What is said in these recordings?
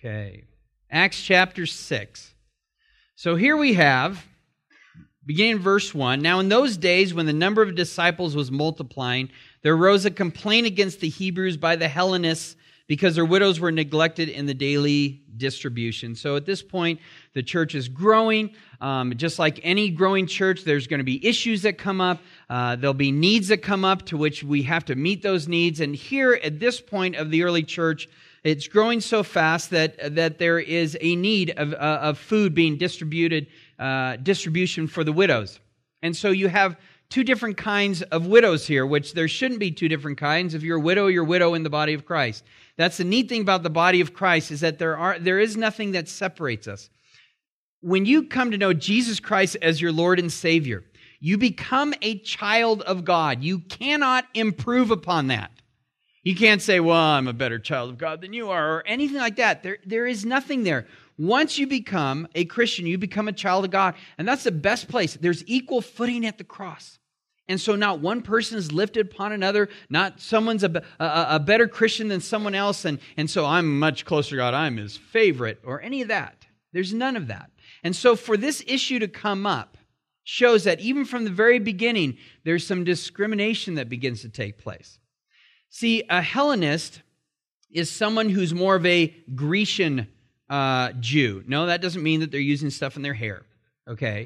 Okay. Acts chapter 6. So here we have, beginning in verse 1, "Now in those days when the number of disciples was multiplying, there arose a complaint against the Hebrews by the Hellenists because their widows were neglected in the daily distribution." So at this point, the church is growing. Just like any growing church, there's going to be issues that come up. There'll be needs that come up to which we have to meet those needs. And here at this point of the early church, it's growing so fast that there is a need of food being distribution for the widows. And so you have two different kinds of widows here, which there shouldn't be two different kinds. If you're a widow, you're a widow in the body of Christ. That's the neat thing about the body of Christ, is that there is nothing that separates us. When you come to know Jesus Christ as your Lord and Savior, you become a child of God. You cannot improve upon that. You can't say, well, I'm a better child of God than you are, or anything like that. There is nothing there. Once you become a Christian, you become a child of God, and that's the best place. There's equal footing at the cross. And so not one person is lifted upon another, not someone's a better Christian than someone else, and so I'm much closer to God, I'm his favorite, or any of that. There's none of that. And so for this issue to come up shows that even from the very beginning, there's some discrimination that begins to take place. See, a Hellenist is someone who's more of a Grecian Jew. No, that doesn't mean that they're using stuff in their hair, okay?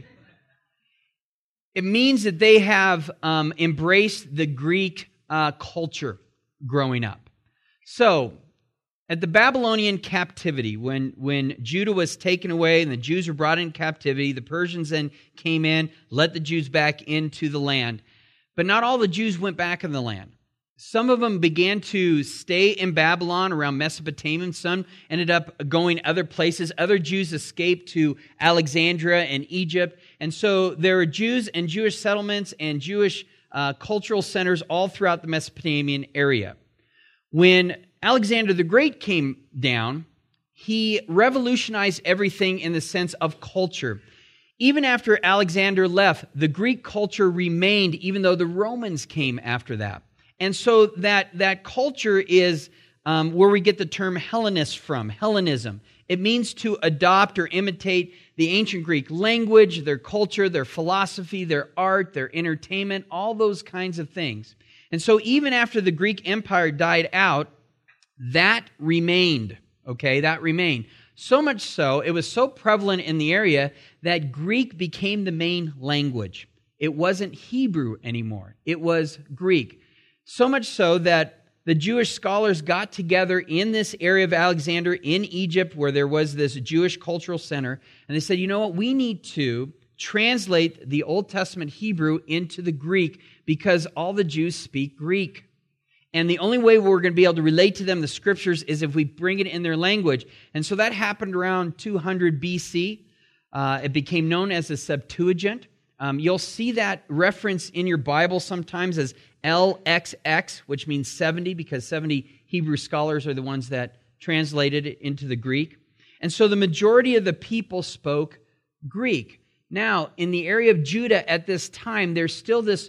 It means that they have embraced the Greek culture growing up. So, at the Babylonian captivity, when Judah was taken away and the Jews were brought in captivity, the Persians then came in, let the Jews back into the land. But not all the Jews went back in the land. Some of them began to stay in Babylon around Mesopotamia. Some ended up going other places. Other Jews escaped to Alexandria and Egypt. And so there are Jews and Jewish settlements and Jewish cultural centers all throughout the Mesopotamian area. When Alexander the Great came down, he revolutionized everything in the sense of culture. Even after Alexander left, the Greek culture remained, even though the Romans came after that. And so that culture is where we get the term Hellenist from, Hellenism. It means to adopt or imitate the ancient Greek language, their culture, their philosophy, their art, their entertainment, all those kinds of things. And so even after the Greek Empire died out, that remained, okay? That remained. So much so, it was so prevalent in the area that Greek became the main language. It wasn't Hebrew anymore. It was Greek. So much so that the Jewish scholars got together in this area of Alexander in Egypt where there was this Jewish cultural center, and they said, you know what, we need to translate the Old Testament Hebrew into the Greek because all the Jews speak Greek. And the only way we're going to be able to relate to them the Scriptures is if we bring it in their language. And so that happened around 200 BC. It became known as the Septuagint. You'll see that reference in your Bible sometimes as LXX, which means 70, because 70 Hebrew scholars are the ones that translated it into the Greek. And so the majority of the people spoke Greek. Now, in the area of Judah at this time, there's still this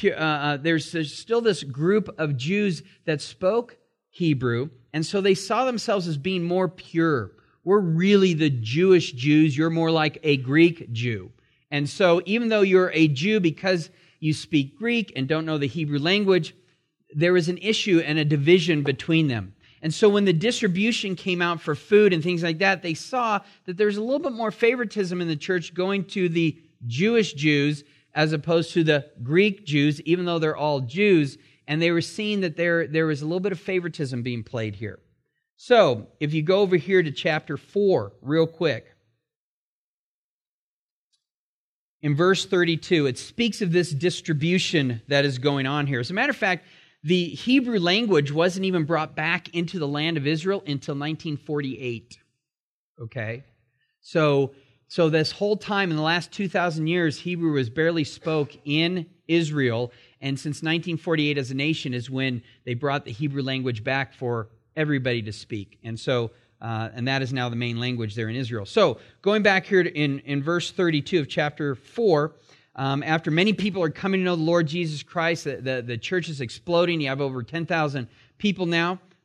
group of Jews that spoke Hebrew, and so they saw themselves as being more pure. We're really the Jewish Jews. You're more like a Greek Jew. And so even though you're a Jew because you speak Greek and don't know the Hebrew language, there is an issue and a division between them. And so when the distribution came out for food and things like that, they saw that there's a little bit more favoritism in the church going to the Jewish Jews as opposed to the Greek Jews, even though they're all Jews. And they were seeing that there was a little bit of favoritism being played here. So if you go over here to chapter 4 real quick, in verse 32, it speaks of this distribution that is going on here. As a matter of fact, the Hebrew language wasn't even brought back into the land of Israel until 1948. Okay? So this whole time, in the last 2,000 years, Hebrew was barely spoke in Israel. And since 1948 as a nation is when they brought the Hebrew language back for everybody to speak. And so and that is now the main language there in Israel. So, going back here in verse 32 of chapter 4, after many people are coming to know the Lord Jesus Christ, the church is exploding. You have over 10,000 people now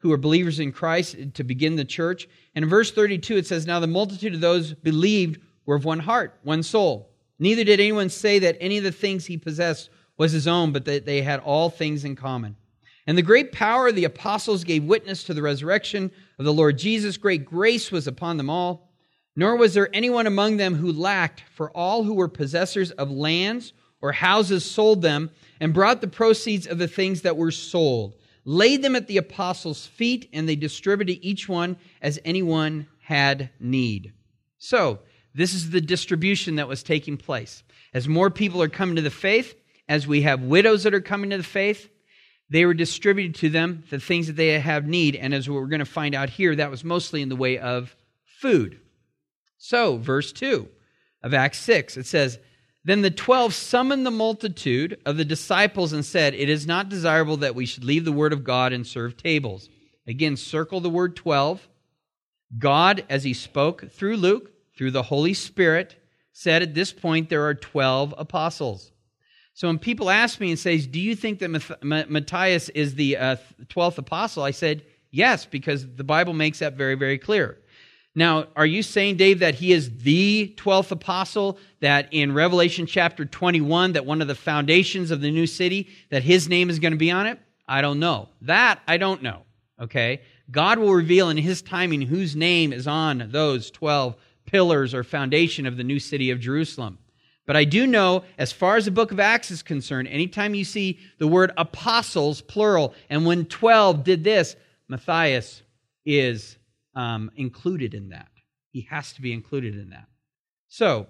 who are believers in Christ to begin the church. And in verse 32 it says, "Now the multitude of those believed were of one heart, one soul. Neither did anyone say that any of the things he possessed was his own, but that they had all things in common. And the great power of the apostles gave witness to the resurrection of the Lord Jesus. Great grace was upon them all. Nor was there anyone among them who lacked, for all who were possessors of lands or houses sold them and brought the proceeds of the things that were sold, laid them at the apostles' feet, and they distributed each one as anyone had need." So, this is the distribution that was taking place. As more people are coming to the faith, as we have widows that are coming to the faith, they were distributed to them the things that they have need. And as we're going to find out here, that was mostly in the way of food. So, verse 2 of Acts 6, it says, "Then the 12 summoned the multitude of the disciples and said, 'It is not desirable that we should leave the word of God and serve tables.'" Again, circle the word 12. God, as he spoke through Luke, through the Holy Spirit, said at this point there are 12 apostles. So when people ask me and say, "Do you think that Matthias is the 12th apostle?" I said, yes, because the Bible makes that very, very clear. Now, are you saying, Dave, that he is the 12th apostle, that in Revelation chapter 21, that one of the foundations of the new city, that his name is going to be on it? I don't know. That I don't know, okay? God will reveal in his timing whose name is on those 12 pillars or foundation of the new city of Jerusalem. But I do know, as far as the book of Acts is concerned, anytime you see the word apostles, plural, and when 12 did this, Matthias is included in that. He has to be included in that. So,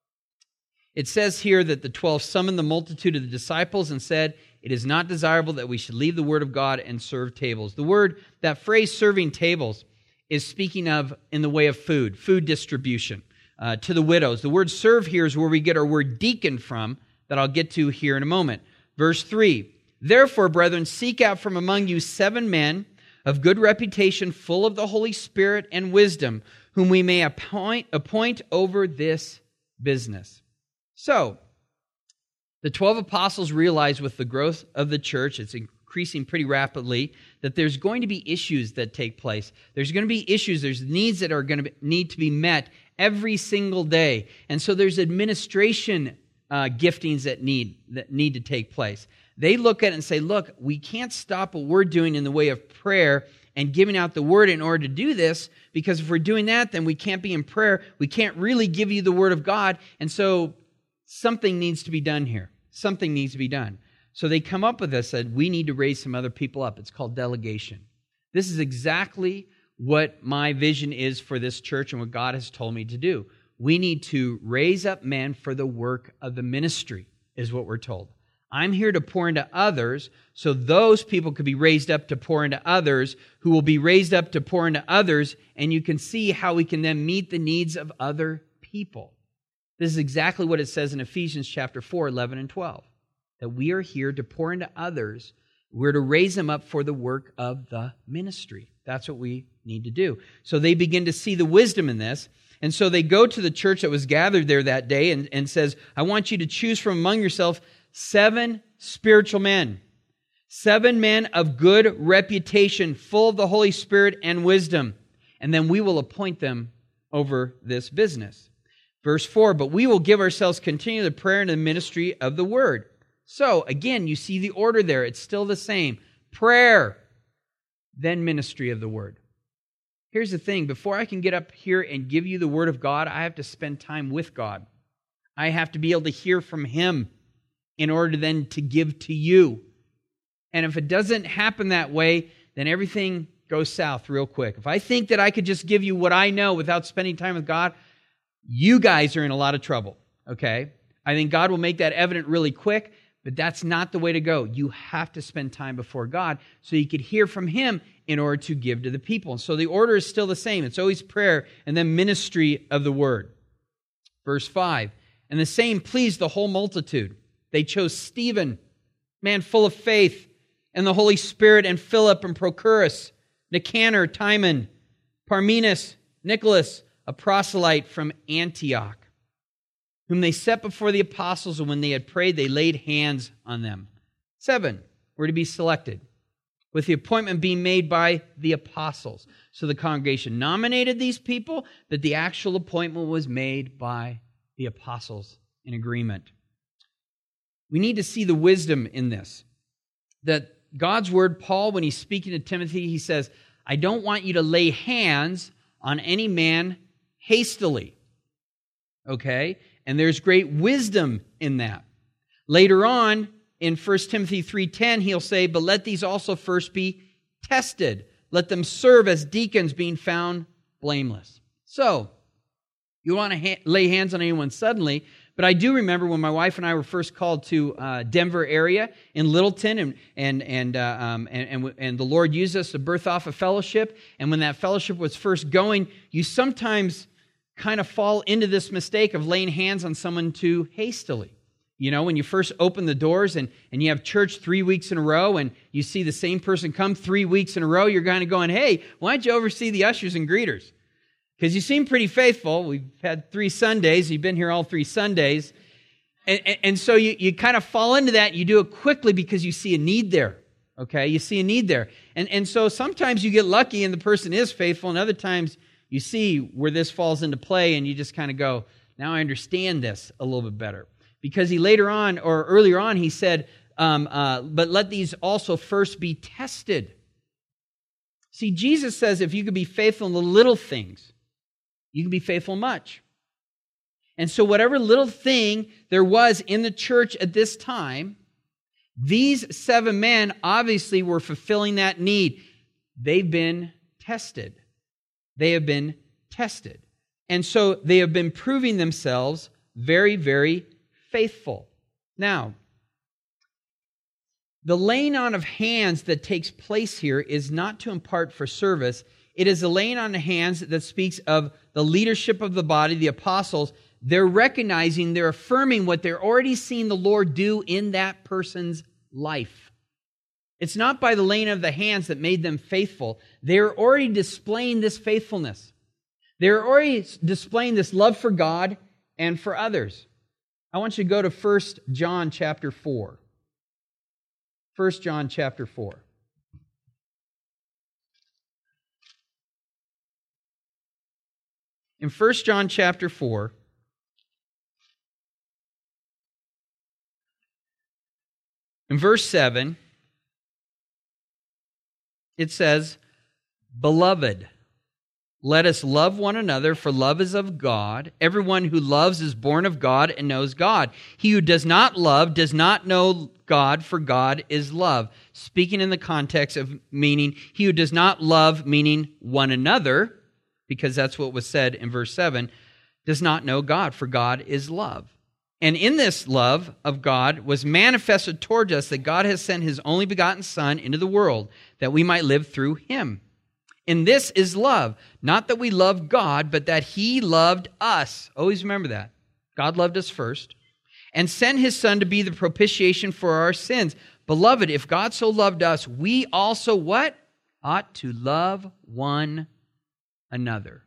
it says here that the 12 summoned the multitude of the disciples and said, "It is not desirable that we should leave the word of God and serve tables." The word, that phrase serving tables, is speaking of in the way of food distribution. To the widows. The word serve here is where we get our word deacon from, that I'll get to here in a moment. Verse 3, "Therefore, brethren, seek out from among you 7 men of good reputation, full of the Holy Spirit and wisdom, whom we may appoint over this business." So, the 12 apostles realized with the growth of the church, it's increasing pretty rapidly, that there's going to be issues that take place. There's going to be issues, there's needs that are going to need to be met every single day. And so there's administration giftings that need to take place. They look at it and say, look, we can't stop what we're doing in the way of prayer and giving out the word in order to do this, because if we're doing that, then we can't be in prayer. We can't really give you the word of God. And so something needs to be done here. Something needs to be done. So they come up with this, said, we need to raise some other people up. It's called delegation. This is exactly what my vision is for this church and what God has told me to do. We need to raise up men for the work of the ministry, is what we're told. I'm here to pour into others, so those people could be raised up to pour into others, who will be raised up to pour into others, and you can see how we can then meet the needs of other people. This is exactly what it says in Ephesians chapter 4, 11 and 12, that we are here to pour into others. We're to raise them up for the work of the ministry. That's what we need to do. So they begin to see the wisdom in this. And so they go to the church that was gathered there that day and says, I want you to choose from among yourself 7 spiritual men. 7 men of good reputation, full of the Holy Spirit and wisdom. And then we will appoint them over this business. Verse 4, but we will give ourselves continually to prayer and the ministry of the word. So, again, you see the order there. It's still the same. Prayer, then ministry of the word. Here's the thing. Before I can get up here and give you the word of God, I have to spend time with God. I have to be able to hear from Him in order then to give to you. And if it doesn't happen that way, then everything goes south real quick. If I think that I could just give you what I know without spending time with God, you guys are in a lot of trouble, okay? I think God will make that evident really quick, but that's not the way to go. You have to spend time before God so you could hear from Him in order to give to the people. So the order is still the same. It's always prayer and then ministry of the word. Verse 5, and the same pleased the whole multitude. They chose Stephen, man full of faith, and the Holy Spirit, and Philip and Prochorus, Nicanor, Timon, Parmenas, Nicholas, a proselyte from Antioch, whom they set before the apostles, and when they had prayed, they laid hands on them. 7 were to be selected. with the appointment being made by the apostles. So the congregation nominated these people, but the actual appointment was made by the apostles in agreement. We need to see the wisdom in this. That God's word, Paul, when he's speaking to Timothy, he says, I don't want you to lay hands on any man hastily. Okay? And there's great wisdom in that. Later on, in 1 Timothy 3:10, he'll say, but let these also first be tested. Let them serve as deacons, being found blameless. So, you want to lay hands on anyone suddenly, but I do remember when my wife and I were first called to Denver area in Littleton, and the Lord used us to birth off a fellowship. And when that fellowship was first going, you sometimes kind of fall into this mistake of laying hands on someone too hastily. You know, when you first open the doors and you have church 3 weeks in a row and you see the same person come 3 weeks in a row, you're kind of going, hey, why don't you oversee the ushers and greeters? Because you seem pretty faithful. We've had 3 Sundays. You've been here all 3 Sundays. And so you kind of fall into that. You do it quickly because you see a need there. Okay? You see a need there. And so sometimes you get lucky and the person is faithful, and other times you see where this falls into play and you just kind of go, now I understand this a little bit better. Because he later on, or earlier on, he said, but let these also first be tested. See, Jesus says if you could be faithful in the little things, you can be faithful in much. And so whatever little thing there was in the church at this time, these 7 men obviously were fulfilling that need. They've been tested. They have been tested. And so they have been proving themselves very, very faithful. Now, the laying on of hands that takes place here is not to impart for service. It is a laying on of hands that speaks of the leadership of the body, the apostles. They're recognizing, they're affirming what they're already seeing the Lord do in that person's life. It's not by the laying of the hands that made them faithful. They're already displaying this faithfulness. They're already displaying this love for God and for others. I want you to go to 1 John chapter 4. 1 John chapter 4. In 1 John chapter 4, in verse 7, it says, Beloved, let us love one another, for love is of God. Everyone who loves is born of God and knows God. He who does not love does not know God, for God is love. Speaking in the context of meaning, he who does not love, meaning one another, because that's what was said in verse 7, does not know God, for God is love. And in this love of God was manifested toward us that God has sent his only begotten Son into the world, that we might live through him. And this is love, not that we love God, but that he loved us. Always remember that. God loved us first, and sent his Son to be the propitiation for our sins. Beloved, if God so loved us, we also what? Ought to love one another.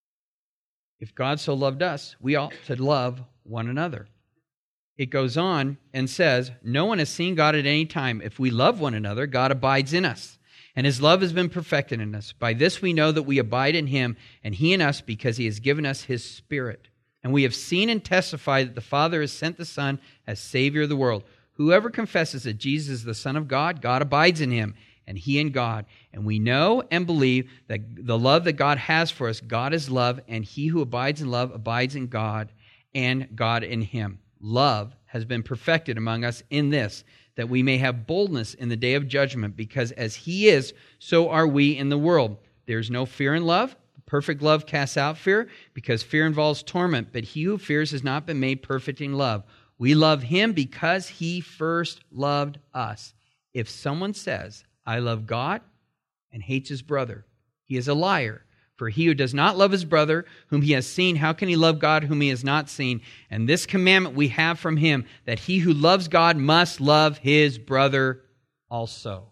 If God so loved us, we ought to love one another. It goes on and says, no one has seen God at any time. If we love one another, God abides in us, and his love has been perfected in us. By this we know that we abide in him, and he in us, because he has given us his Spirit. And we have seen and testified that the Father has sent the Son as Savior of the world. Whoever confesses that Jesus is the Son of God, God abides in him, and he in God. And we know and believe that the love that God has for us, God is love, and he who abides in love abides in God, and God in him. Love has been perfected among us in this, that we may have boldness in the day of judgment, because as he is, so are we in the world. There's no fear in love. Perfect love casts out fear, because fear involves torment, but he who fears has not been made perfect in love. We love him because he first loved us. If someone says, I love God, and hates his brother, he is a liar. For he who does not love his brother, whom he has seen, how can he love God, whom he has not seen? And this commandment we have from him, that he who loves God must love his brother also.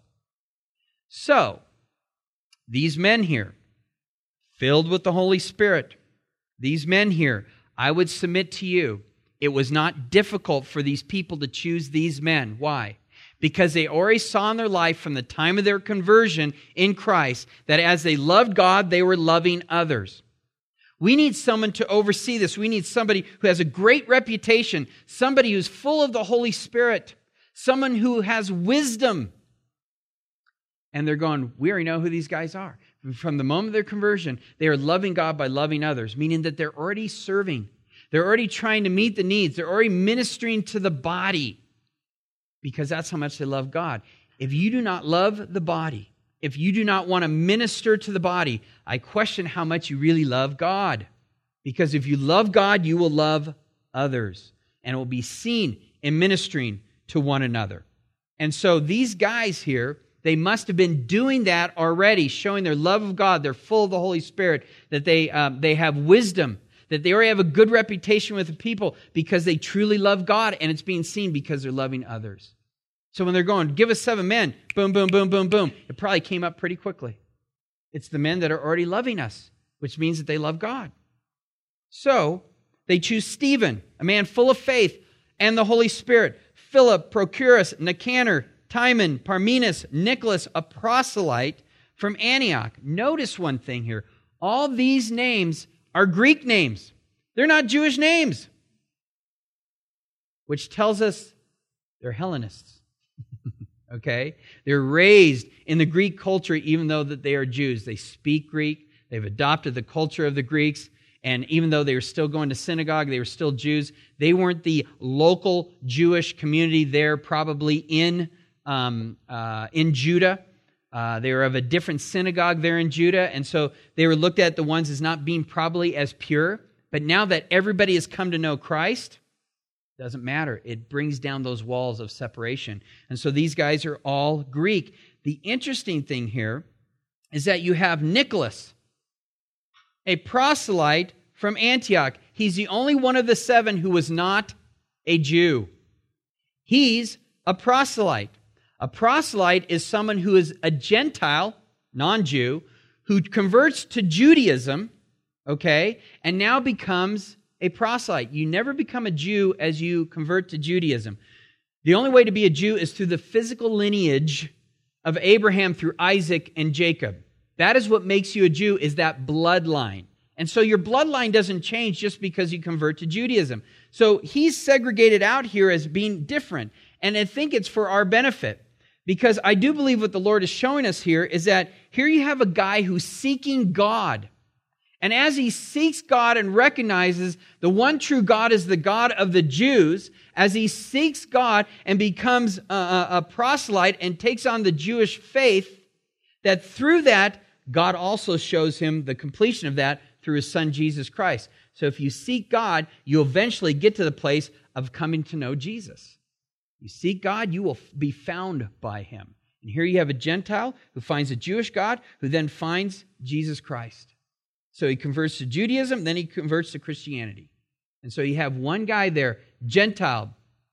So, these men here, filled with the Holy Spirit, these men here, I would submit to you, it was not difficult for these people to choose these men. Why? because they already saw in their life from the time of their conversion in Christ that as they loved God, they were loving others. We need someone to oversee this. We need somebody who has a great reputation, somebody who's full of the Holy Spirit, someone who has wisdom. And they're going, we already know who these guys are. From the moment of their conversion, they are loving God by loving others, meaning that they're already serving. They're already trying to meet the needs. They're already ministering to the body because that's how much they love God. If you do not love the body, if you do not want to minister to the body, I question how much you really love God. Because if you love God, you will love others. And it will be seen in ministering to one another. And so these guys here, they must have been doing that already, showing their love of God. They're full of the Holy Spirit, that they have wisdom, that they already have a good reputation with the people because they truly love God, and it's being seen because they're loving others. So when they're going, give us 7 men, boom, boom, boom, boom, boom, it probably came up pretty quickly. It's the men that are already loving us, which means that they love God. So they choose Stephen, a man full of faith and the Holy Spirit, Philip, Prochorus, Nicanor, Timon, Parmenas, Nicholas, a proselyte from Antioch. Notice one thing here. All these names are Greek names. They're not Jewish names, which tells us they're Hellenists. Okay? They're raised in the Greek culture even though that they are Jews. They speak Greek. They've adopted the culture of the Greeks. And even though they were still going to synagogue, they were still Jews. They weren't the local Jewish community there probably in Judah. They were of a different synagogue there in Judah. And so they were looked at the ones as not being probably as pure. But now that everybody has come to know Christ, doesn't matter. It brings down those walls of separation. And so these guys are all Greek. The interesting thing here is that you have Nicholas, a proselyte from Antioch. He's the only one of the 7 who was not a Jew. He's a proselyte. A proselyte is someone who is a Gentile, non-Jew, who converts to Judaism, okay, and now becomes a proselyte. You never become a Jew as you convert to Judaism. The only way to be a Jew is through the physical lineage of Abraham through Isaac and Jacob. That is what makes you a Jew, is that bloodline. And so your bloodline doesn't change just because you convert to Judaism. So he's segregated out here as being different. And I think it's for our benefit. Because I do believe what the Lord is showing us here is that here you have a guy who's seeking God. And as he seeks God and recognizes the one true God is the God of the Jews, as he seeks God and becomes a proselyte and takes on the Jewish faith, that through that, God also shows him the completion of that through his Son, Jesus Christ. So if you seek God, you eventually get to the place of coming to know Jesus. You seek God, you will be found by him. And here you have a Gentile who finds a Jewish God, who then finds Jesus Christ. So he converts to Judaism, then he converts to Christianity. And so you have one guy there, Gentile,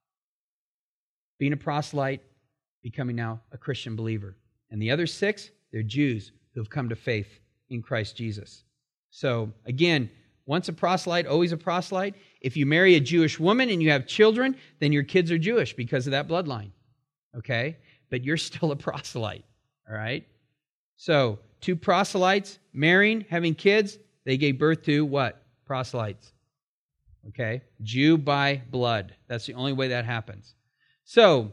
being a proselyte, becoming now a Christian believer. And the other 6, they're Jews who have come to faith in Christ Jesus. So again, once a proselyte, always a proselyte. If you marry a Jewish woman and you have children, then your kids are Jewish because of that bloodline. Okay? But you're still a proselyte. All right? So, 2 proselytes marrying, having kids, they gave birth to what? Proselytes. Okay? Jew by blood. That's the only way that happens. So,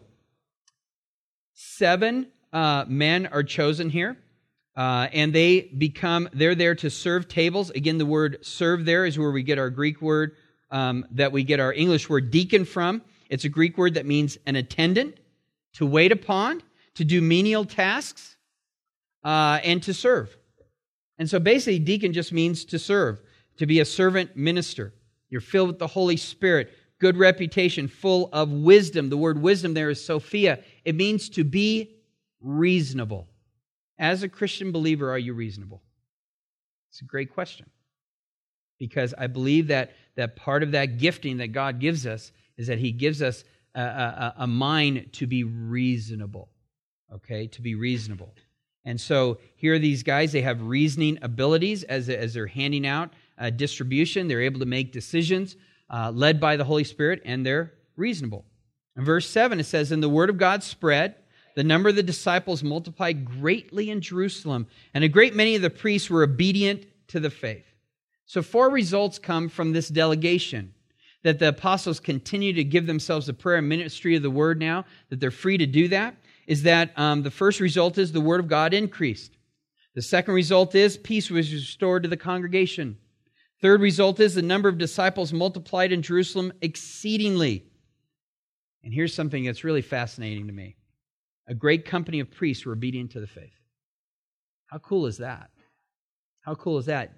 7 men are chosen here. And they're there to serve tables. Again, the word serve there is where we get our Greek word, that we get our English word deacon from. It's a Greek word that means an attendant, to wait upon, to do menial tasks, and to serve. And so basically, deacon just means to serve, to be a servant minister. You're filled with the Holy Spirit, good reputation, full of wisdom. The word wisdom there is Sophia. It means to be reasonable. As a Christian believer, are you reasonable? It's a great question. Because I believe that part of that gifting that God gives us is that he gives us a mind to be reasonable. Okay, to be reasonable. And so here are these guys, they have reasoning abilities as they're handing out distribution. They're able to make decisions led by the Holy Spirit, and they're reasonable. In verse 7, it says, "And the word of God spread. The number of the disciples multiplied greatly in Jerusalem, and a great many of the priests were obedient to the faith." So 4 results come from this delegation. That the apostles continue to give themselves a prayer and ministry of the word now, that they're free to do that, is that the first result is the word of God increased. The second result is peace was restored to the congregation. Third result is the number of disciples multiplied in Jerusalem exceedingly. And here's something that's really fascinating to me. A great company of priests were obedient to the faith. How cool is that? How cool is that?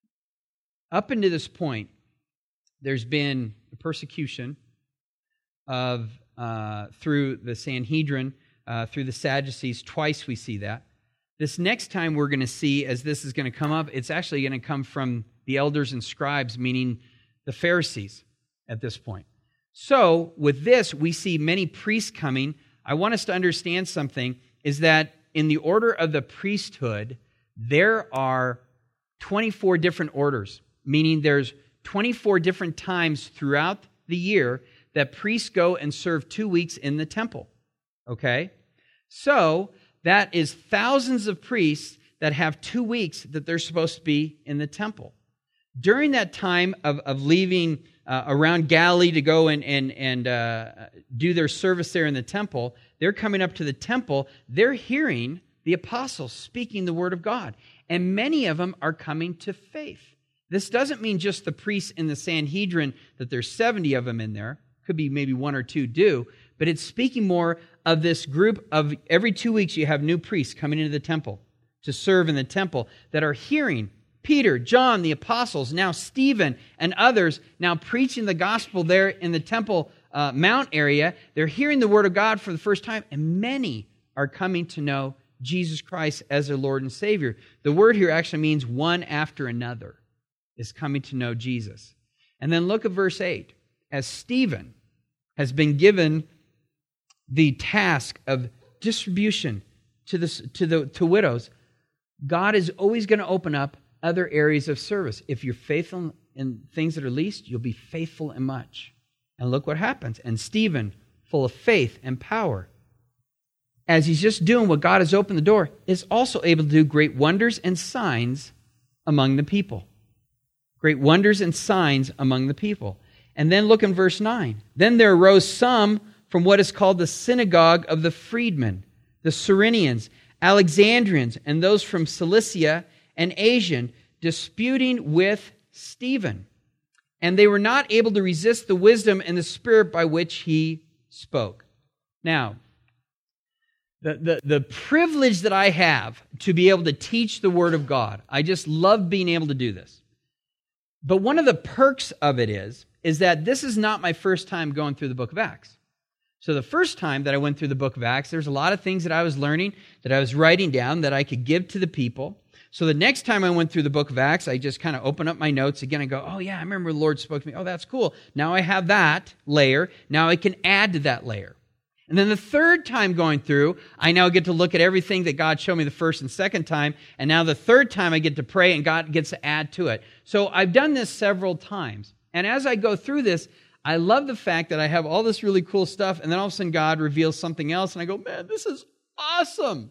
Up until this point, there's been a persecution of through the Sanhedrin, through the Sadducees. Twice we see that. This next time we're going to see, as this is going to come up, it's actually going to come from the elders and scribes, meaning the Pharisees at this point. So with this, we see many priests coming. I want us to understand something, is that in the order of the priesthood, there are 24 different orders, meaning there's 24 different times throughout the year that priests go and serve 2 weeks in the temple. Okay? So that is thousands of priests that have 2 weeks that they're supposed to be in the temple. During that time of leaving around Galilee to go and do their service there in the temple, they're coming up to the temple. They're hearing the apostles speaking the word of God. And many of them are coming to faith. This doesn't mean just the priests in the Sanhedrin, that there's 70 of them in there. Could be maybe 1 or 2 do. But it's speaking more of this group of every 2 weeks you have new priests coming into the temple to serve in the temple that are hearing Peter, John, the apostles, now Stephen and others now preaching the gospel there in the Temple Mount area. They're hearing the word of God for the first time, and many are coming to know Jesus Christ as their Lord and Savior. The word here actually means one after another is coming to know Jesus. And then look at verse 8. As Stephen has been given the task of distribution to widows, God is always going to open up other areas of service. If you're faithful in things that are least, you'll be faithful in much. And look what happens. And Stephen, full of faith and power, as he's just doing what God has opened the door, is also able to do great wonders and signs among the people. Great wonders and signs among the people. And then look in verse 9. Then there arose some from what is called the synagogue of the freedmen, the Cyrenians, Alexandrians, and those from Cilicia and Asia, disputing with Stephen. And they were not able to resist the wisdom and the spirit by which he spoke. Now, the privilege that I have to be able to teach the Word of God, I just love being able to do this. But one of the perks of it is that this is not my first time going through the book of Acts. So the first time that I went through the book of Acts, there's a lot of things that I was learning, that I was writing down, that I could give to the people. So the next time I went through the book of Acts, I just kind of open up my notes again and go, oh yeah, I remember the Lord spoke to me. Oh, that's cool. Now I have that layer. Now I can add to that layer. And then the third time going through, I now get to look at everything that God showed me the first and second time. And now the third time I get to pray and God gets to add to it. So I've done this several times. And as I go through this, I love the fact that I have all this really cool stuff, and then all of a sudden God reveals something else, and I go, man, this is awesome.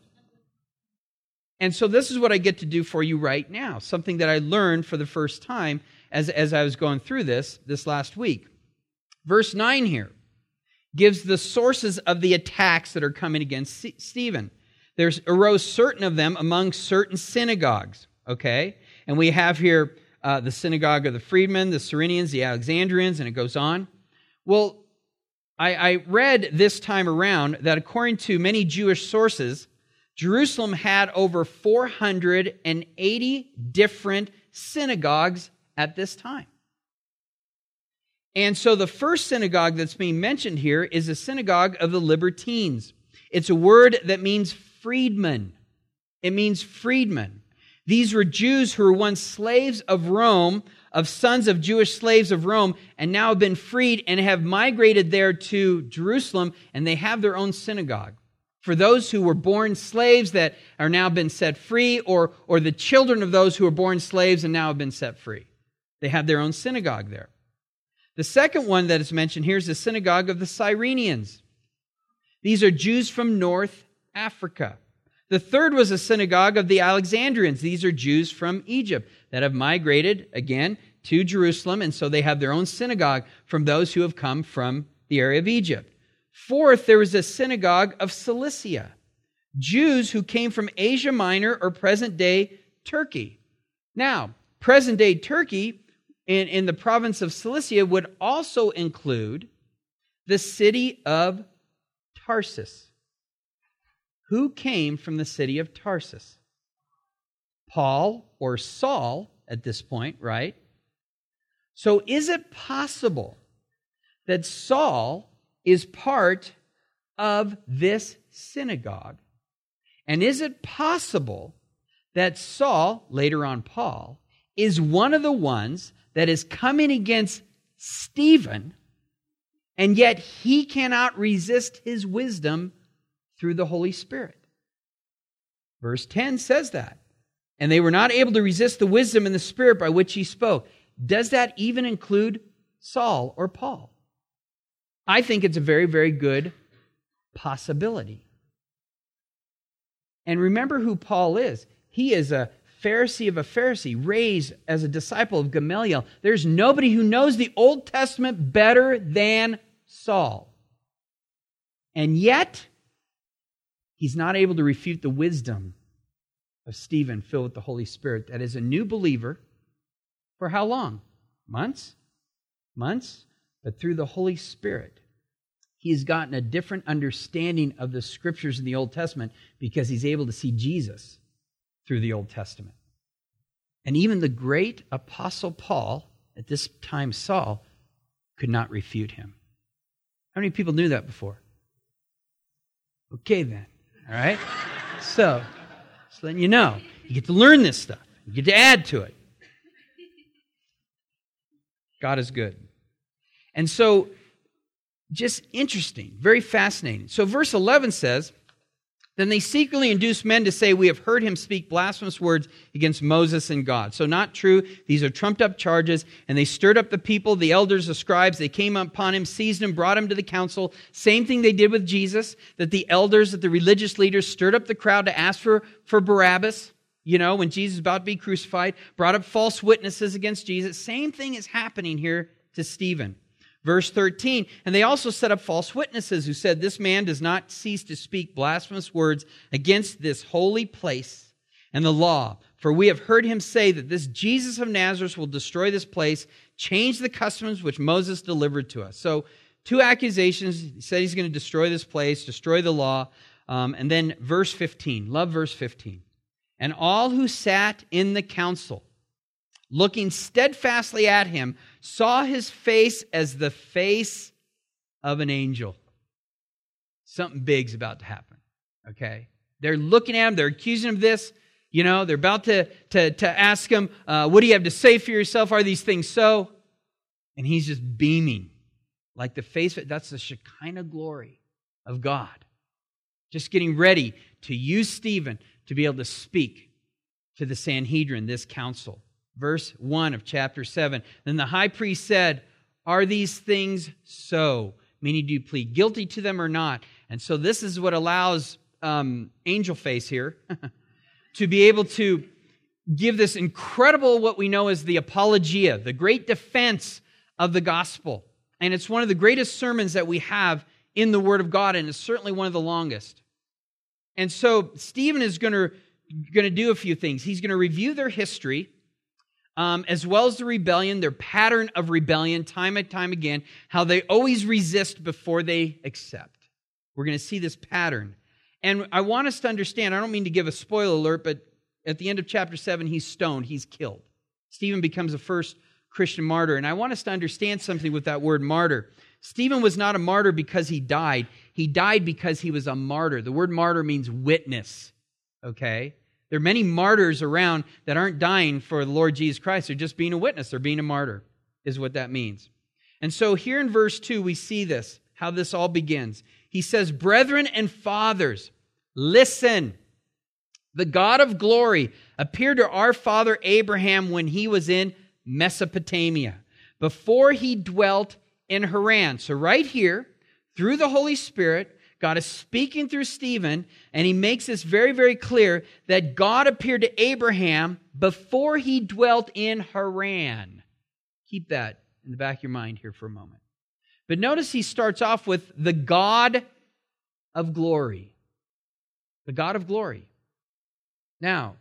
And so this is what I get to do for you right now, something that I learned for the first time as I was going through this last week. Verse 9 here gives the sources of the attacks that are coming against Stephen. There arose certain of them among certain synagogues, okay? And we have here the synagogue of the freedmen, the Cyrenians, the Alexandrians, and it goes on. Well, I read this time around that according to many Jewish sources, Jerusalem had over 480 different synagogues at this time. And so the first synagogue that's being mentioned here is the synagogue of the Libertines. It's a word that means freedmen. It means freedmen. These were Jews who were once slaves of Rome, of sons of Jewish slaves of Rome, and now have been freed and have migrated there to Jerusalem, and they have their own synagogue. For those who were born slaves that are now been set free, or the children of those who were born slaves and now have been set free. They have their own synagogue there. The second one that is mentioned here is the synagogue of the Cyrenians. These are Jews from North Africa. The third was a synagogue of the Alexandrians. These are Jews from Egypt that have migrated, again, to Jerusalem, and so they have their own synagogue from those who have come from the area of Egypt. Fourth, there was a synagogue of Cilicia, Jews who came from Asia Minor or present-day Turkey. Now, present-day Turkey in the province of Cilicia would also include the city of Tarsus. Who came from the city of Tarsus? Paul or Saul at this point, right? So is it possible that Saul is part of this synagogue? And is it possible that Saul, later on Paul, is one of the ones that is coming against Stephen, and yet he cannot resist his wisdom through the Holy Spirit? Verse 10 says that. And they were not able to resist the wisdom and the Spirit by which he spoke. Does that even include Saul or Paul? I think it's a very, very good possibility. And remember who Paul is. He is a Pharisee of a Pharisee, raised as a disciple of Gamaliel. There's nobody who knows the Old Testament better than Saul. And yet, he's not able to refute the wisdom of Stephen, filled with the Holy Spirit, that is a new believer. For how long? Months? But through the Holy Spirit, he's gotten a different understanding of the Scriptures in the Old Testament because he's able to see Jesus through the Old Testament. And even the great Apostle Paul, at this time Saul, could not refute him. How many people knew that before? Okay then, all right? So, just letting you know, you get to learn this stuff. You get to add to it. God is good. And so, just interesting, very fascinating. So verse 11 says, then they secretly induced men to say, we have heard him speak blasphemous words against Moses and God. So not true. These are trumped up charges. And they stirred up the people, the elders, the scribes. They came upon him, seized him, brought him to the council. Same thing they did with Jesus, that the elders, that the religious leaders stirred up the crowd to ask for Barabbas. You know, when Jesus is about to be crucified, brought up false witnesses against Jesus. Same thing is happening here to Stephen. Verse 13, and they also set up false witnesses who said, this man does not cease to speak blasphemous words against this holy place and the law. For we have heard him say that this Jesus of Nazareth will destroy this place, change the customs which Moses delivered to us. So, two accusations. He said he's going to destroy this place, destroy the law. And then verse 15, love verse 15. And all who sat in the council, looking steadfastly at him, saw his face as the face of an angel. Something big's about to happen, okay? They're looking at him, they're accusing him of this, you know, they're about to ask him, what do you have to say for yourself? Are these things so? And he's just beaming like the face, that's the Shekinah glory of God. Just getting ready to use Stephen to be able to speak to the Sanhedrin, this council. Verse 1 of chapter 7. Then the high priest said, are these things so? Meaning, do you plead guilty to them or not? And so this is what allows Angel Face here to be able to give this incredible, what we know as the apologia, the great defense of the gospel. And it's one of the greatest sermons that we have in the Word of God, and it's certainly one of the longest. And so Stephen is going to do a few things. He's going to review their history, as well as the rebellion, their pattern of rebellion, time and time again, how they always resist before they accept. We're going to see this pattern. And I want us to understand, I don't mean to give a spoiler alert, but at the end of chapter 7, he's stoned, he's killed. Stephen becomes the first Christian martyr. And I want us to understand something with that word martyr. Stephen was not a martyr because he died. He died because he was a martyr. The word martyr means witness, okay? There are many martyrs around that aren't dying for the Lord Jesus Christ. They're just being a witness. They're being a martyr, is what that means. And so here in verse 2, we see this, how this all begins. He says, brethren and fathers, listen. The God of glory appeared to our father Abraham when he was in Mesopotamia, before he dwelt in Haran. So right here, through the Holy Spirit, God is speaking through Stephen, and he makes this very, very clear that God appeared to Abraham before he dwelt in Haran. Keep that in the back of your mind here for a moment. But notice he starts off with the God of glory. The God of glory. Now,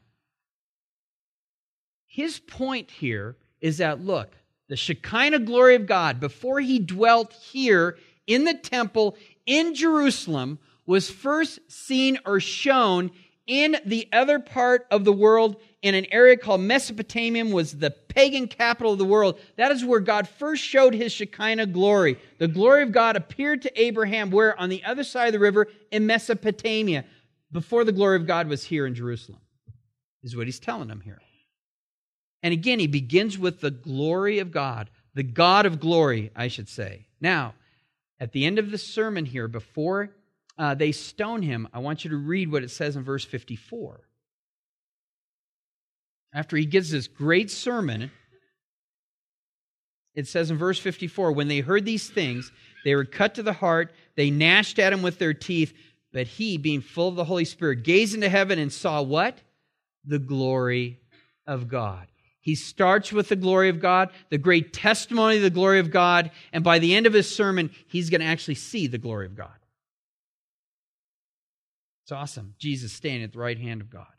his point here is that, look, the Shekinah glory of God, before he dwelt here in the temple in Jerusalem, was first seen or shown in the other part of the world, in an area called Mesopotamia, was the pagan capital of the world. That is where God first showed his Shekinah glory. The glory of God appeared to Abraham where? On the other side of the river in Mesopotamia, before the glory of God was here in Jerusalem, is what he's telling them here. And again, he begins with the glory of God, the God of glory, I should say. Now, at the end of the sermon here, before they stone him, I want you to read what it says in verse 54. After he gives this great sermon, it says in verse 54, when they heard these things, they were cut to the heart, they gnashed at him with their teeth, but he, being full of the Holy Spirit, gazed into heaven and saw what? The glory of God. He starts with the glory of God, the great testimony of the glory of God, and by the end of his sermon, he's going to actually see the glory of God. It's awesome. Jesus standing at the right hand of God.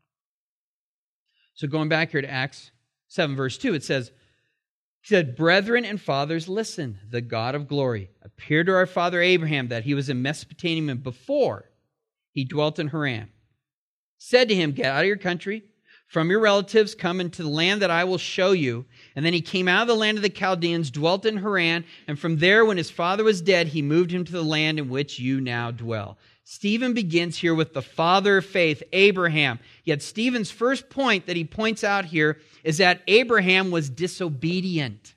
So going back here to Acts 7, verse 2, it says, he said, brethren and fathers, listen, the God of glory appeared to our father Abraham that he was in Mesopotamia before he dwelt in Haran. Said to him, get out of your country, from your relatives, come into the land that I will show you. And then he came out of the land of the Chaldeans, dwelt in Haran, and from there, when his father was dead, he moved him to the land in which you now dwell. Stephen begins here with the father of faith, Abraham. Yet Stephen's first point that he points out here is that Abraham was disobedient.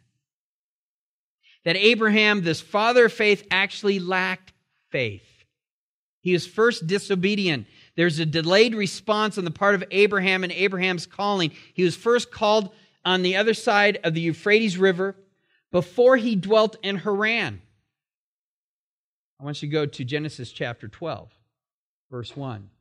That Abraham, this father of faith, actually lacked faith. He was first disobedient. There's a delayed response on the part of Abraham and Abraham's calling. He was first called on the other side of the Euphrates River before he dwelt in Haran. I want you to go to Genesis chapter 12, verse 1.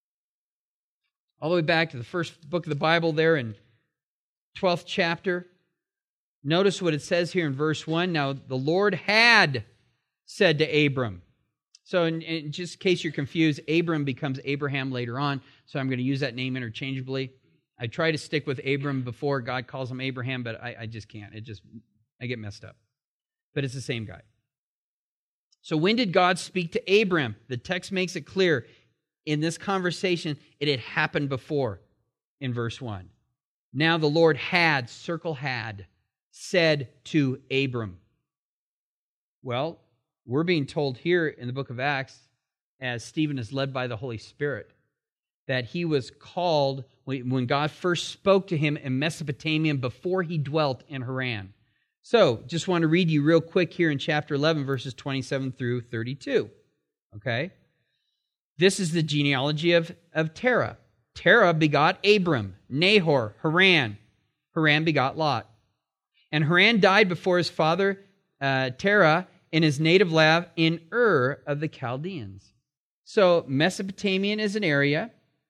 All the way back to the first book of the Bible there in 12th chapter. Notice what it says here in verse 1. Now the Lord had said to Abram. So in just in case you're confused, Abram becomes Abraham later on, so I'm going to use that name interchangeably. I try to stick with Abram before God calls him Abraham, but I just can't. I get messed up. But it's the same guy. So when did God speak to Abram? The text makes it clear in this conversation it had happened before in verse 1. Now the Lord had, circle had, said to Abram. Well, we're being told here in the book of Acts, as Stephen is led by the Holy Spirit, that he was called when God first spoke to him in Mesopotamia before he dwelt in Haran. So, just want to read you real quick here in chapter 11, verses 27 through 32. Okay? This is the genealogy of Terah. Terah begot Abram, Nahor, Haran. Haran begot Lot. And Haran died before his father Terah in his native land in Ur of the Chaldeans. So Mesopotamian is an area.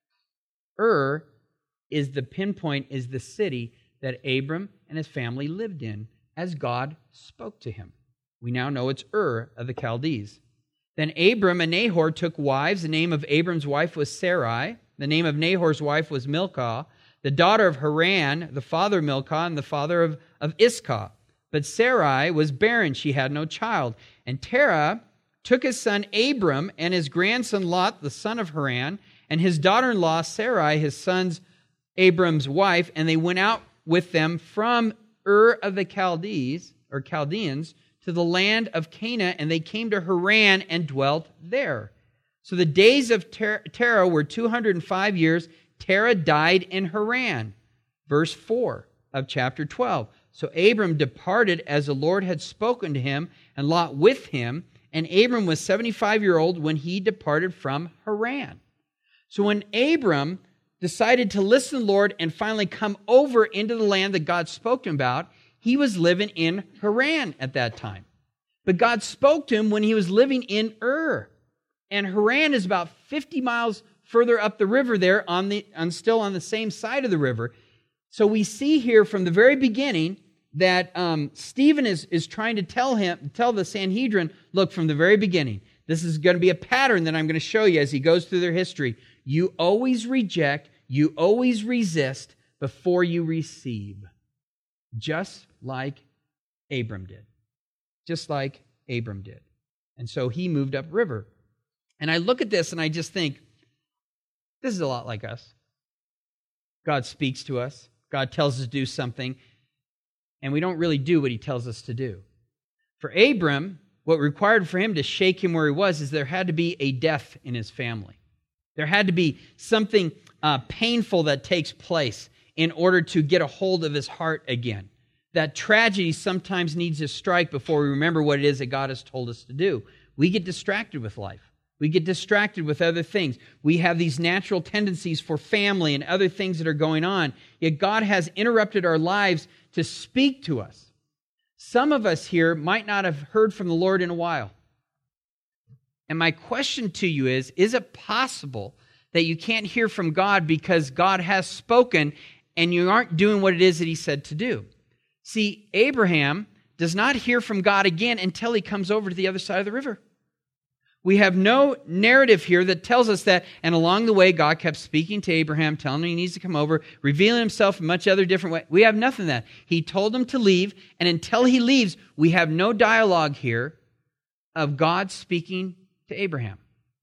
Ur is the pinpoint, is the city that Abram and his family lived in as God spoke to him. We now know it's Ur of the Chaldees. Then Abram and Nahor took wives. The name of Abram's wife was Sarai. The name of Nahor's wife was Milcah, the daughter of Haran, the father of Milcah, and the father of Iscah. But Sarai was barren, she had no child. And Terah took his son Abram and his grandson Lot, the son of Haran, and his daughter-in-law Sarai, his son's Abram's wife, and they went out with them from Ur of the Chaldeans to the land of Canaan, and they came to Haran and dwelt there. So the days of Terah were 205 years. Terah died in Haran. Verse 4 of chapter 12. So Abram departed as the Lord had spoken to him, and Lot with him, and Abram was 75-year-old when he departed from Haran. So when Abram decided to listen to the Lord and finally come over into the land that God spoke to him about, he was living in Haran at that time. But God spoke to him when he was living in Ur. And Haran is about 50 miles further up the river there, still on the same side of the river. So we see here from the very beginning that Stephen is trying to tell the Sanhedrin, look, from the very beginning, this is going to be a pattern that I'm going to show you as he goes through their history. You always reject, you always resist before you receive. Just like Abram did. Just like Abram did. And so he moved upriver. And I look at this and I just think, this is a lot like us. God speaks to us. God tells us to do something. And we don't really do what he tells us to do. For Abram, what required for him to shake him where he was is there had to be a death in his family. There had to be something painful that takes place in order to get a hold of his heart again. That tragedy sometimes needs to strike before we remember what it is that God has told us to do. We get distracted with life. We get distracted with other things. We have these natural tendencies for family and other things that are going on. Yet God has interrupted our lives to speak to us. Some of us here might not have heard from the Lord in a while. And my question to you is it possible that you can't hear from God because God has spoken and you aren't doing what it is that he said to do? See, Abraham does not hear from God again until he comes over to the other side of the river. We have no narrative here that tells us that, and along the way, God kept speaking to Abraham, telling him he needs to come over, revealing himself in much other different way. We have nothing of that. He told him to leave, and until he leaves, we have no dialogue here of God speaking to Abraham.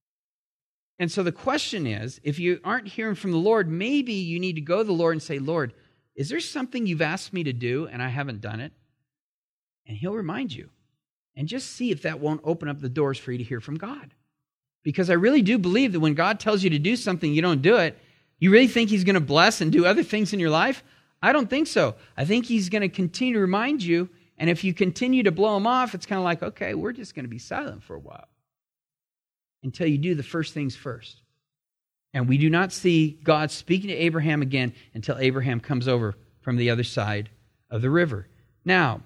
And so the question is, if you aren't hearing from the Lord, maybe you need to go to the Lord and say, Lord, is there something you've asked me to do and I haven't done it? And he'll remind you. And just see if that won't open up the doors for you to hear from God. Because I really do believe that when God tells you to do something, you don't do it. You really think he's going to bless and do other things in your life? I don't think so. I think he's going to continue to remind you. And if you continue to blow him off, it's kind of like, okay, we're just going to be silent for a while. Until you do the first things first. And we do not see God speaking to Abraham again until Abraham comes over from the other side of the river. Now,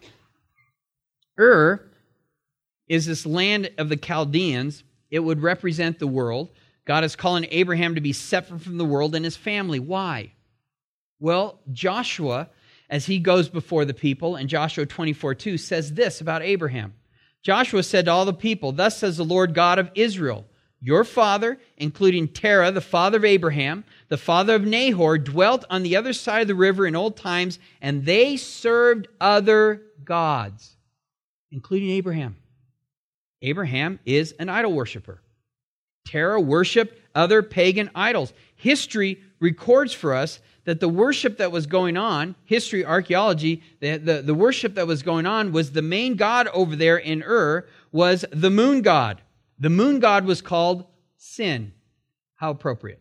Ur is this land of the Chaldeans. It would represent the world. God is calling Abraham to be separate from the world and his family. Why? Well, Joshua, as he goes before the people, in Joshua 24:2, says this about Abraham. Joshua said to all the people, "Thus says the Lord God of Israel, your father, including Terah, the father of Abraham, the father of Nahor, dwelt on the other side of the river in old times, and they served other gods," including Abraham. Abraham is an idol worshiper. Terah worshipped other pagan idols. History records for us that the worship that was going on, history, archaeology, the worship that was going on was the main god over there in Ur was the moon god. The moon god was called Sin. How appropriate.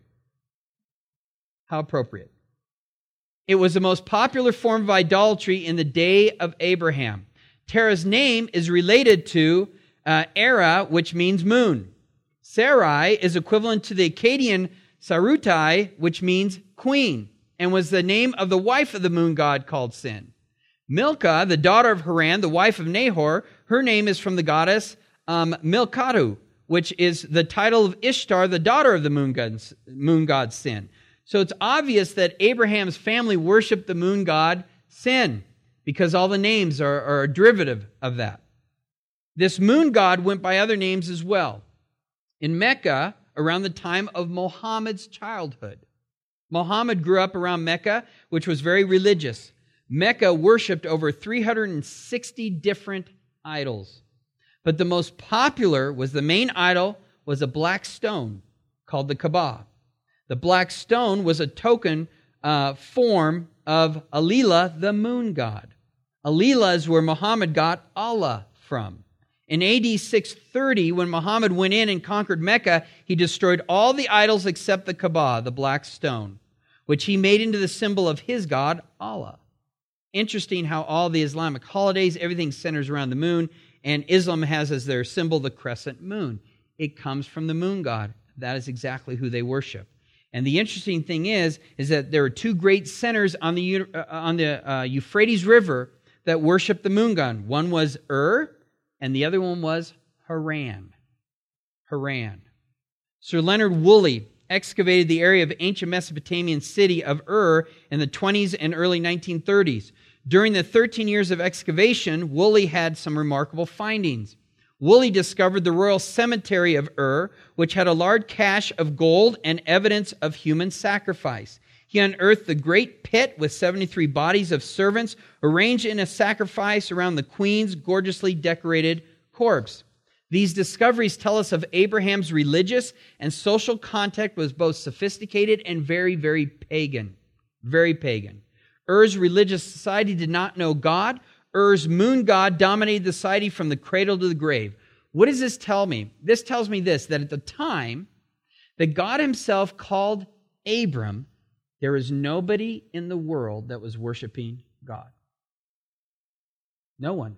How appropriate. It was the most popular form of idolatry in the day of Abraham. Terah's name is related to Era, which means moon. Sarai is equivalent to the Akkadian Sarutai, which means queen, and was the name of the wife of the moon god called Sin. Milcah, the daughter of Haran, the wife of Nahor, her name is from the goddess Milcatu, which is the title of Ishtar, the daughter of the moon god Sin. So it's obvious that Abraham's family worshiped the moon god Sin, because all the names are a derivative of that. This moon god went by other names as well. In Mecca, around the time of Muhammad's childhood. Muhammad grew up around Mecca, which was very religious. Mecca worshipped over 360 different idols. But the most popular the main idol was a black stone called the Kaaba. The black stone was a token form of Alila, the moon god. Alila is where Muhammad got Allah from. In AD 630, when Muhammad went in and conquered Mecca, he destroyed all the idols except the Kaaba, the black stone, which he made into the symbol of his God, Allah. Interesting how all the Islamic holidays, everything centers around the moon, and Islam has as their symbol the crescent moon. It comes from the moon god. That is exactly who they worship. And the interesting thing is that there are two great centers on the Euphrates River that worshiped the moon god. One was and the other one was Haran. Haran. Sir Leonard Woolley excavated the area of ancient Mesopotamian city of in the 20s and early 1930s. During the 13 years of excavation, Woolley had some remarkable findings. Woolley discovered the royal cemetery of which had a large cache of gold and evidence of human sacrifice. He unearthed the great pit with 73 bodies of servants arranged in a sacrifice around the queen's gorgeously decorated corpse. These discoveries tell us of Abraham's religious and social context was both sophisticated and very, very pagan. Very pagan. Ur's religious society did not know God. Ur's moon god dominated the society from the cradle to the grave. What does this tell me? This tells me this, that at the time that God himself called Abram, there was nobody in the world that was worshiping God. No one.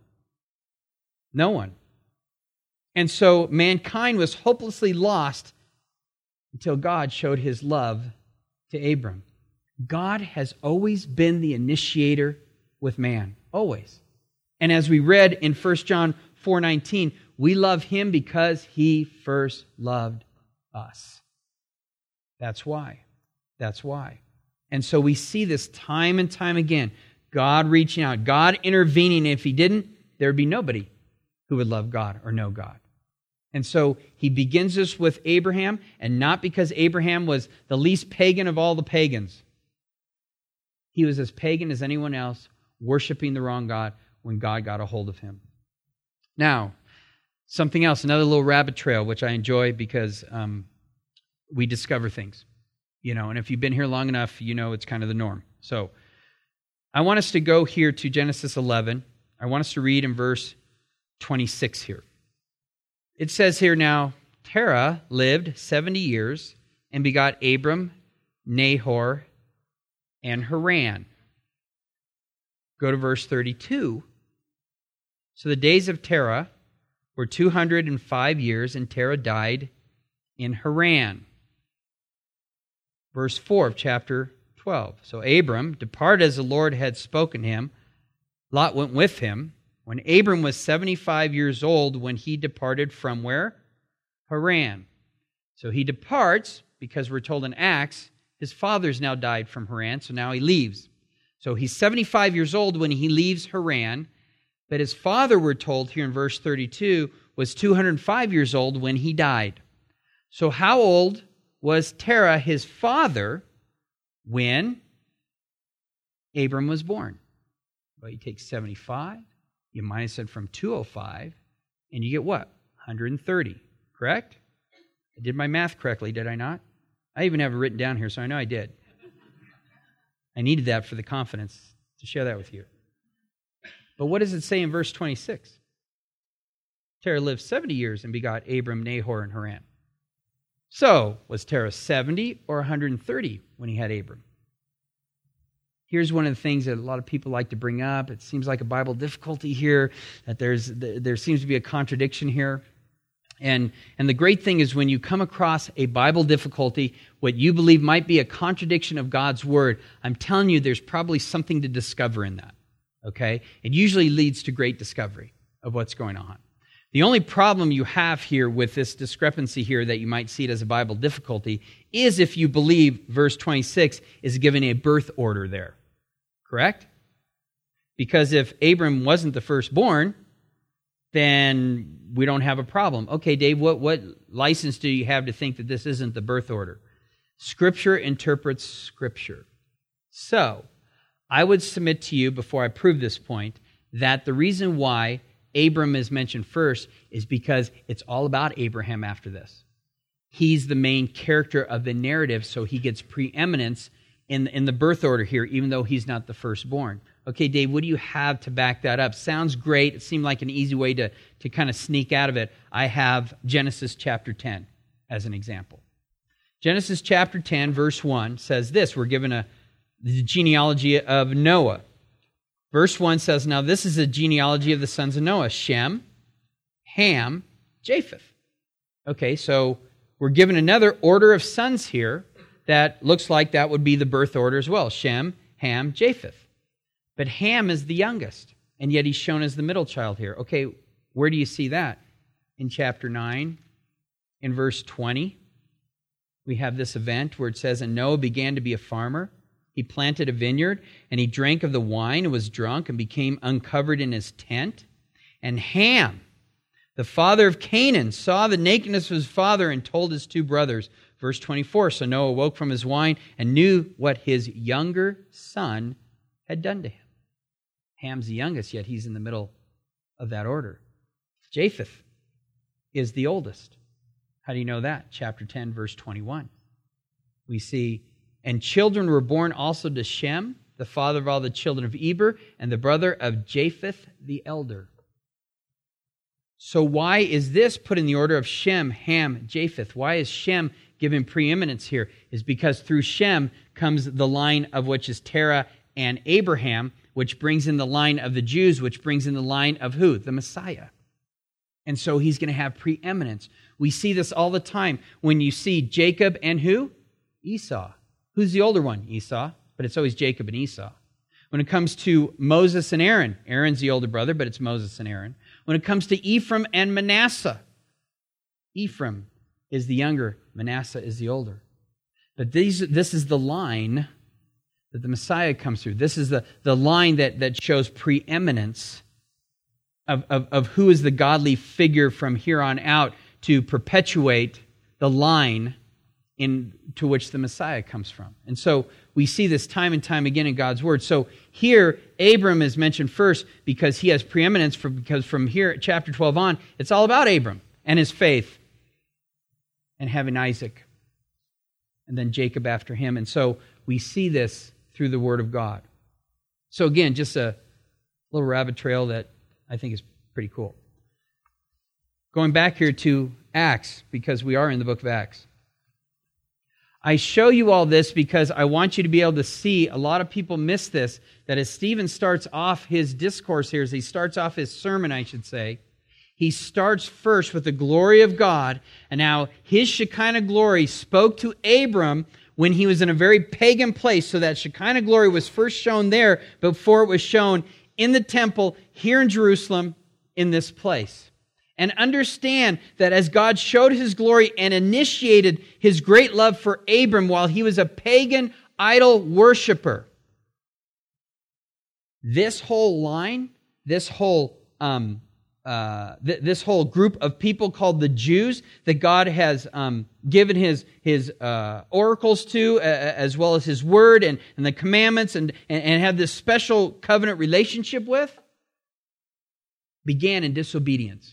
No one. And so mankind was hopelessly lost until God showed his love to Abram. God has always been the initiator with man. Always. And as we read in 1 John 4:19, we love him because he first loved us. That's why. That's why. And so we see this time and time again. God reaching out, God intervening. If he didn't, there would be nobody who would love God or know God. And so he begins this with Abraham, and not because Abraham was the least pagan of all the pagans. He was as pagan as anyone else, worshiping the wrong God when God got a hold of him. Now, something else, another little rabbit trail, which I enjoy because we discover things. And if you've been here long enough, it's kind of the norm. So I want us to go here to Genesis 11. I want us to read in verse 26 here. It says here now, Terah lived 70 years and begot Abram, Nahor, and Haran. Go to verse 32. So the days of Terah were 205 years, and Terah died in Haran. Verse 4 of chapter 12. So Abram departed as the Lord had spoken him. Lot went with him. When Abram was 75 years old, when he departed from where? Haran. So he departs, because we're told in Acts, his father's now died from Haran, so now he leaves. So he's 75 years old when he leaves Haran, but his father, we're told here in verse 32, was 205 years old when he died. So how old was Terah, his father, when Abram was born? Well, you take 75, you minus it from 205, and you get what? 130, correct? I did my math correctly, did I not? I even have it written down here, so I know I did. I needed that for the confidence to share that with you. But what does it say in verse 26? Terah lived 70 years and begot Abram, Nahor, and Haran. So, was Terah 70 or 130 when he had Abram? Here's one of the things that a lot of people like to bring up. It seems like a Bible difficulty here, that there seems to be a contradiction here. And the great thing is when you come across a Bible difficulty, what you believe might be a contradiction of God's Word, I'm telling you there's probably something to discover in that. Okay? It usually leads to great discovery of what's going on. The only problem you have here with this discrepancy here that you might see it as a Bible difficulty is if you believe verse 26 is given a birth order there. Correct? Because if Abram wasn't the firstborn, then we don't have a problem. Okay, Dave, what license do you have to think that this isn't the birth order? Scripture interprets Scripture. So, I would submit to you, before I prove this point, that the reason why Abram is mentioned first is because it's all about Abraham after this. He's the main character of the narrative, so he gets preeminence in the birth order here, even though he's not the firstborn. Okay, Dave, what do you have to back that up? Sounds great. It seemed like an easy way to kind of sneak out of it. I have Genesis chapter 10 as an example. Genesis chapter 10, verse 1 says this. We're given the genealogy of Noah. Verse 1 says, now this is a genealogy of the sons of Noah, Shem, Ham, Japheth. Okay, so we're given another order of sons here that looks like that would be the birth order as well. Shem, Ham, Japheth. But Ham is the youngest. and yet he's shown as the middle child here. Okay, where do you see that? In chapter 9, in verse 20, we have this event where it says, "And Noah began to be a farmer. He planted a vineyard, and he drank of the wine and was drunk and became uncovered in his tent. And Ham, the father of Canaan, saw the nakedness of his father and told his two brothers." Verse 24, "So Noah awoke from his wine and knew what his younger son had done to him." Ham's the youngest, yet he's in the middle of that order. Japheth is the oldest. How do you know that? Chapter 10, verse 21. We see, "And children were born also to Shem, the father of all the children of Eber, and the brother of Japheth the elder." So why is this put in the order of Shem, Ham, Japheth? Why is Shem given preeminence here? Is because through Shem comes the line of which is Terah and Abraham, which brings in the line of the Jews, which brings in the line of who? The Messiah. And so he's going to have preeminence. We see this all the time when you see Jacob and who? Esau. Who's the older one? Esau. But it's always Jacob and Esau. When it comes to Moses and Aaron, Aaron's the older brother, but it's Moses and Aaron. When it comes to Ephraim and Manasseh, Ephraim is the younger, Manasseh is the older. But this is the line that the Messiah comes through. This is the line that shows preeminence of who is the godly figure from here on out to perpetuate the line to which the Messiah comes from. And so we see this time and time again in God's Word. So here, Abram is mentioned first because he has preeminence, because from here, chapter 12 on, it's all about Abram and his faith and having Isaac, and then Jacob after him. And so we see this through the Word of God. So again, just a little rabbit trail that I think is pretty cool. Going back here to Acts, because we are in the book of Acts. I show you all this because I want you to be able to see, a lot of people miss this, that as Stephen starts off his discourse here, as he starts off his sermon, I should say, he starts first with the glory of God, and now his Shekinah glory spoke to Abram when he was in a very pagan place, so that Shekinah glory was first shown there before it was shown in the temple here in Jerusalem in this place. And understand that as God showed His glory and initiated His great love for Abram while he was a pagan idol worshiper, this whole line, this whole group of people called the Jews that God has given His oracles to, as well as His Word and the commandments, and have this special covenant relationship with, began in disobedience.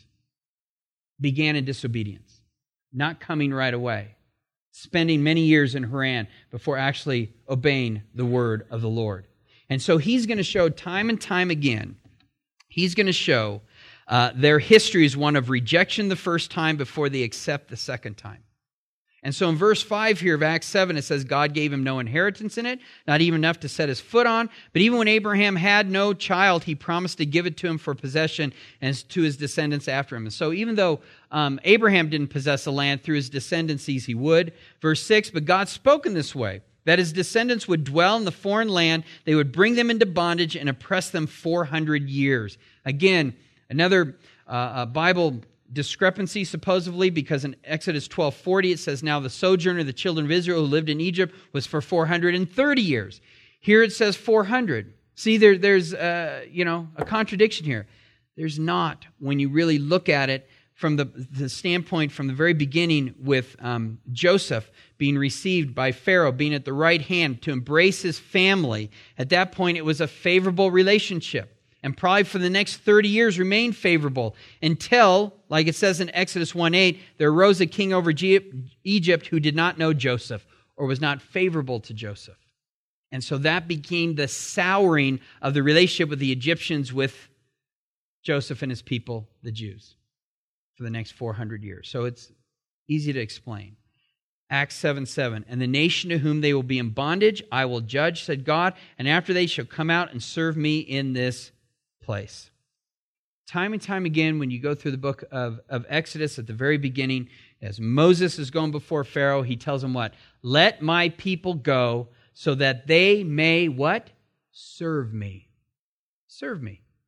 Not coming right away, spending many years in Haran before actually obeying the word of the Lord. And so he's going to show time and time again, he's going to show their history is one of rejection the first time before they accept the second time. And so in verse 5 here of Acts 7, it says, God gave him no inheritance in it, not even enough to set his foot on. But even when Abraham had no child, he promised to give it to him for possession and to his descendants after him. And so even though Abraham didn't possess the land, through his descendancies he would. Verse 6, but God spoke in this way, that his descendants would dwell in the foreign land, they would bring them into bondage and oppress them 400 years. Again, another Bible discrepancy, supposedly, because in Exodus 12:40 it says, now the sojourner of the children of Israel who lived in Egypt was for 430 years. Here it says 400. See, there's a contradiction here. There's not, when you really look at it from the standpoint from the very beginning with Joseph being received by Pharaoh, being at the right hand to embrace his family. At that point, it was a favorable relationship. And probably for the next 30 years remained favorable until, like it says in Exodus 1:8, there arose a king over Egypt who did not know Joseph or was not favorable to Joseph. And so that became the souring of the relationship with the Egyptians with Joseph and his people, the Jews, for the next 400 years. So it's easy to explain. Acts 7:7, and the nation to whom they will be in bondage, I will judge, said God, and after they shall come out and serve me in this place. Time and time again, when you go through the book of Exodus at the very beginning, as Moses is going before Pharaoh, he tells him what? Let my people go so that they may what? Serve me. Serve me.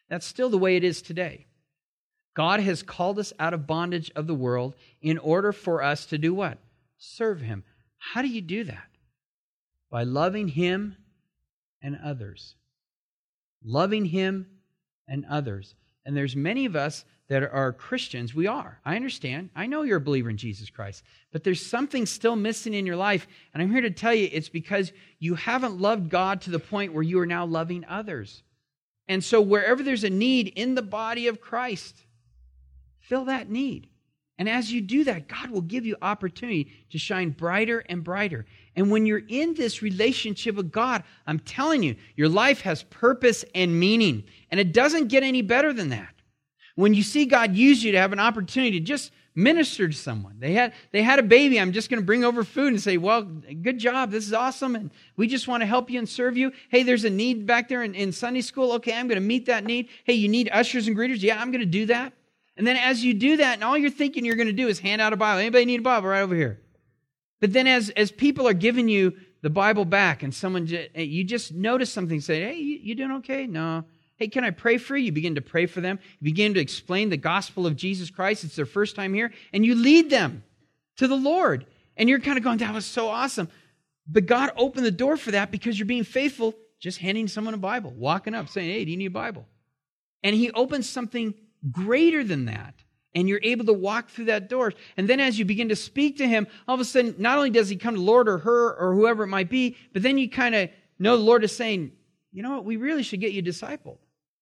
That's still the way it is today. God has called us out of bondage of the world in order for us to do what? Serve Him. How do you do that? By loving Him and others. Loving Him and others. And there's many of us that are Christians. We are. I understand. I know you're a believer in Jesus Christ. But there's something still missing in your life. And I'm here to tell you it's because you haven't loved God to the point where you are now loving others. And so wherever there's a need in the body of Christ, fill that need. And as you do that, God will give you opportunity to shine brighter and brighter. And when you're in this relationship with God, I'm telling you, your life has purpose and meaning. And it doesn't get any better than that. When you see God use you to have an opportunity to just minister to someone. They had a baby. I'm just going to bring over food and say, well, good job. This is awesome. And we just want to help you and serve you. Hey, there's a need back there in Sunday school. Okay, I'm going to meet that need. Hey, you need ushers and greeters. Yeah, I'm going to do that. And then as you do that, and all you're thinking you're going to do is hand out a Bible. Anybody need a Bible? Right over here. But then as people are giving you the Bible back and you just notice something, say, hey, you doing okay? No. Hey, can I pray for you? You begin to pray for them. You begin to explain the gospel of Jesus Christ. It's their first time here. And you lead them to the Lord. And you're kind of going, that was so awesome. But God opened the door for that because you're being faithful, just handing someone a Bible, walking up, saying, hey, do you need a Bible? And He opens something greater than that. And you're able to walk through that door. And then as you begin to speak to Him, all of a sudden, not only does He come to Lord or her or whoever it might be, but then you kind of know the Lord is saying, you know what, we really should get you discipled.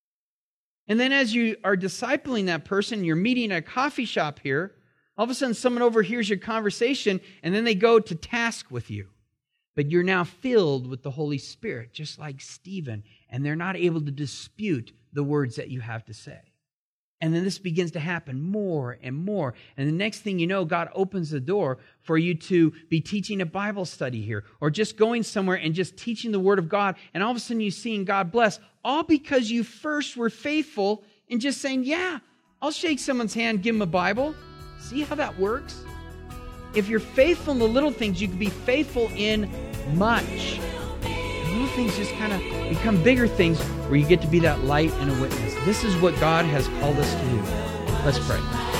And then as you are discipling that person, you're meeting at a coffee shop here, all of a sudden someone overhears your conversation, and then they go to task with you. But you're now filled with the Holy Spirit, just like Stephen, and they're not able to dispute the words that you have to say. And then this begins to happen more and more. And the next thing you know, God opens the door for you to be teaching a Bible study here, or just going somewhere and just teaching the Word of God. And all of a sudden you're seeing God bless, all because you first were faithful in just saying, yeah, I'll shake someone's hand, give them a Bible. See how that works? If you're faithful in the little things, you can be faithful in much. Little things just kind of become bigger things where you get to be that light and a witness. This is what God has called us to do. Let's pray.